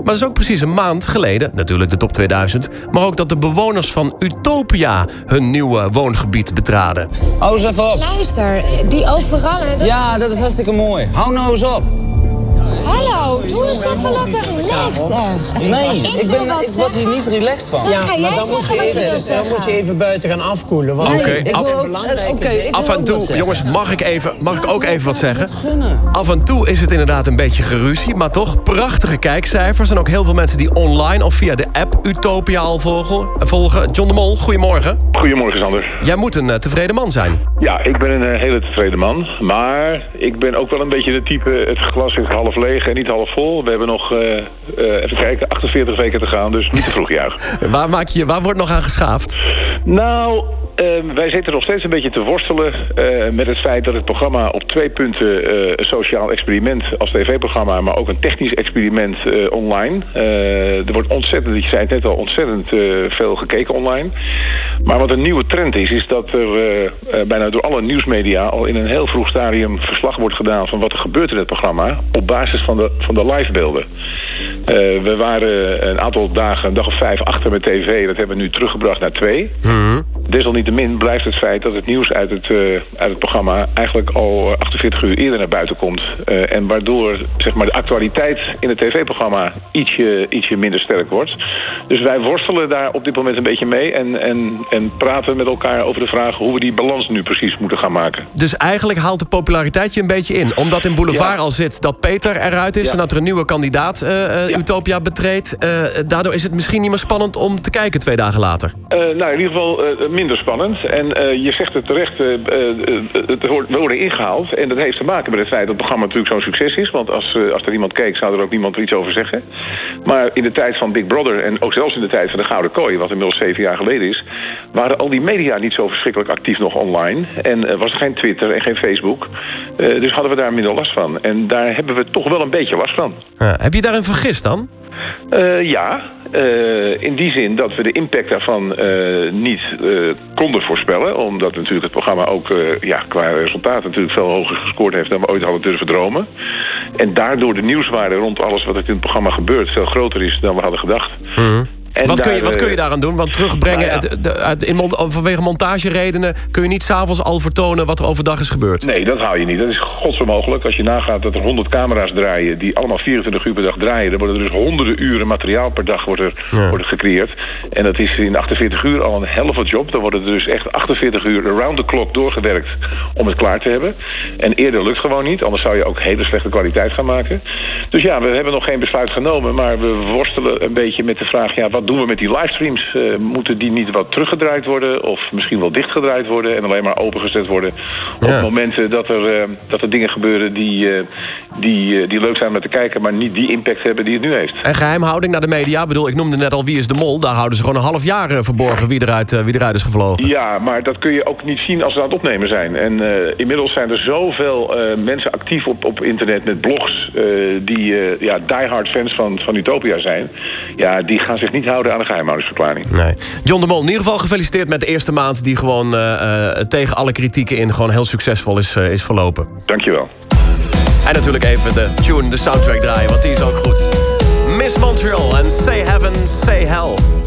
Maar dat is ook precies een maand geleden, natuurlijk de top 2000... maar ook dat de bewoners van Utopia hun nieuwe woongebied betraden. Hou eens even op. Luister, die overal... Ja, dat is hartstikke mooi. Hou nou eens op. Hallo, doe eens even lekker relaxed. Nee, ik word hier niet relaxed van. Ja, maar dan moet je even buiten gaan afkoelen. Af en toe, jongens, mag ik ook even wat zeggen? Af en toe is het inderdaad een beetje geruzie, maar toch prachtige kijkcijfers. En ook heel veel mensen die online of via de app Utopia al volgen. John de Mol, goedemorgen. Goedemorgen, Sander. Jij moet een tevreden man zijn. Ja, ik ben een hele tevreden man. Maar ik ben ook wel een beetje de type, het glas is half leeg en niet half vol. We hebben nog, even kijken, 48 weken te gaan, dus niet te vroeg juichen. Waar wordt nog aan geschaafd? Nou, wij zitten nog steeds een beetje te worstelen met het feit dat het programma op 2 punten een sociaal experiment als tv-programma, maar ook een technisch experiment online. Er wordt ontzettend, je zei het net al, ontzettend veel gekeken online. Maar wat een nieuwe trend is dat er bijna door alle nieuwsmedia al in een heel vroeg stadium verslag wordt gedaan van wat er gebeurt in het programma op basis van de livebeelden. We waren een aantal dagen, een dag of 5 achter met tv. Dat hebben we nu teruggebracht naar 2. Desalniettemin blijft het feit dat het nieuws uit het programma eigenlijk al 48 uur eerder naar buiten komt. En waardoor zeg maar, de actualiteit in het tv-programma ietsje minder sterk wordt. Dus wij worstelen daar op dit moment een beetje mee en praten met elkaar over de vraag hoe we die balans nu precies moeten gaan maken. Dus eigenlijk haalt de populariteit je een beetje in. Omdat in Boulevard al zit dat Peter eruit is en dat er een nieuwe kandidaat Utopia betreedt. Daardoor is het misschien niet meer spannend om te kijken 2 dagen later. Nou, in ieder geval minder spannend. En je zegt het terecht, we worden ingehaald. En dat heeft te maken met het feit dat het programma natuurlijk zo'n succes is. Want als er iemand keek, zou er ook niemand er iets over zeggen. Maar in de tijd van Big Brother en ook zelfs in de tijd van de Gouden Kooi, wat inmiddels 7 jaar geleden is, waren al die media niet zo verschrikkelijk actief nog online. En was er geen Twitter en geen Facebook. Dus hadden we daar minder last van. En daar hebben we toch wel een beetje last van. Heb je daarin vergist dan? Ja, in die zin dat we de impact daarvan niet konden voorspellen. Omdat natuurlijk het programma ook qua resultaat natuurlijk veel hoger gescoord heeft dan we ooit hadden durven dromen. En daardoor de nieuwswaarde rond alles wat er in het programma gebeurt veel groter is dan we hadden gedacht. En wat kun je daaraan doen? Want terugbrengen, vanwege montageredenen kun je niet 's avonds al vertonen wat er overdag is gebeurd. Nee, dat hou je niet. Dat is godsonmogelijk. Als je nagaat dat er 100 camera's draaien die allemaal 24 uur per dag draaien, dan worden er dus honderden uren materiaal per dag worden gecreëerd. En dat is in 48 uur al een helft job. Dan worden er dus echt 48 uur around the clock doorgewerkt om het klaar te hebben. En eerder lukt gewoon niet, anders zou je ook hele slechte kwaliteit gaan maken. Dus ja, we hebben nog geen besluit genomen, maar we worstelen een beetje met de vraag, wat doen we met die livestreams? Moeten die niet wat teruggedraaid worden of misschien wel dichtgedraaid worden en alleen maar opengezet worden op momenten dat er dingen gebeuren die leuk zijn om te kijken, maar niet die impact hebben die het nu heeft. En geheimhouding naar de media? Ik noemde net al Wie is de Mol? Daar houden ze gewoon een half jaar verborgen wie eruit is gevlogen. Ja, maar dat kun je ook niet zien als ze aan het opnemen zijn. En inmiddels zijn er zoveel mensen actief op internet met blogs die diehard fans van Utopia zijn. Ja, die gaan zich niet houden aan de geheimhoudingsverklaring. Nee. John de Mol, in ieder geval gefeliciteerd met de eerste maand die gewoon tegen alle kritieken in gewoon heel succesvol is verlopen. Dankjewel. En natuurlijk even de tune, de soundtrack draaien, want die is ook goed. Miss Montreal en Say Heaven, Say Hell.